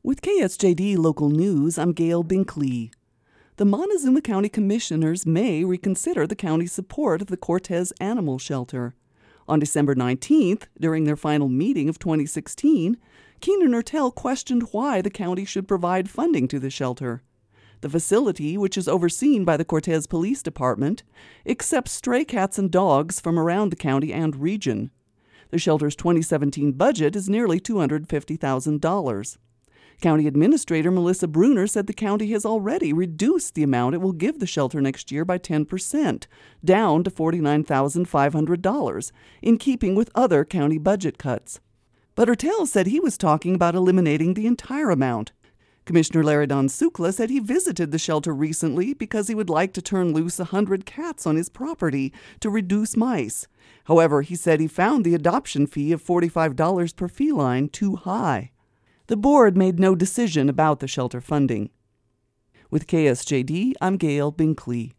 With KSJD Local News, I'm Gail Binkley. The Montezuma County Commissioners may reconsider the county's support of the Cortez Animal Shelter. On December 19th, during their final meeting of 2016, Keenan Ertel questioned why the county should provide funding to the shelter. The facility, which is overseen by the Cortez Police Department, accepts stray cats and dogs from around the county and region. The shelter's 2017 budget is nearly $250,000. County Administrator Melissa Bruner said the county has already reduced the amount it will give the shelter next year by 10%, down to $49,500, in keeping with other county budget cuts. But Ertel said he was talking about eliminating the entire amount. Commissioner Laridon Sukla said he visited the shelter recently because he would like to turn loose 100 cats on his property to reduce mice. However, he said he found the adoption fee of $45 per feline too high. The board made no decision about the shelter funding. With KSJD, I'm Gail Binkley.